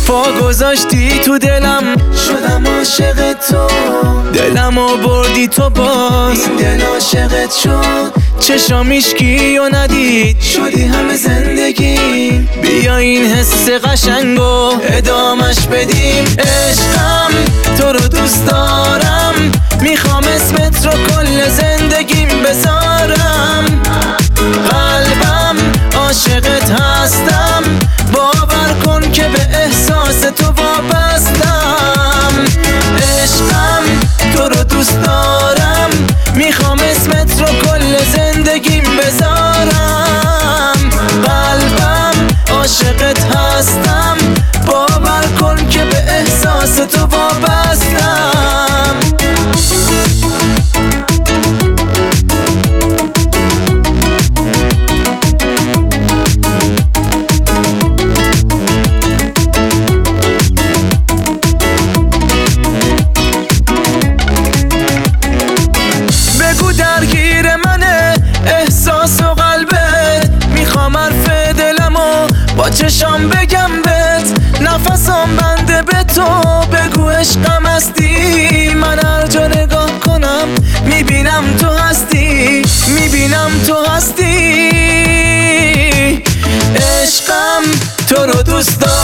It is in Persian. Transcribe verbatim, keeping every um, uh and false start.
پا گذاشتی تو دلم، شدم عاشق تو. دلمو بردی تو باز، این دل عاشقت شد. چشام هیچکی و ندید، شدی همه زندگی. بیا این حس قشنگو ادامش بدیم. عشقم تو رو دوست دارم، میخوام اسمت رو کل زندگیم بذارم. قلبم عاشقت هستم، باور کن که به احساس تو وابستم. عشقم تو رو دوست دارم، میخوام اسمت رو کل زندگیم بذارم. قلبم عاشقت هستم، باور کن که به احساس تو وابستم. درگیر منه احساس و قلبت، میخوام حرف دلمو با چشام بگم بهت. نفسم بنده به تو، بگو عشقم هستی. من هر جا نگاه کنم میبینم تو هستی، میبینم تو هستی. عشقم تو رو دوست دارم،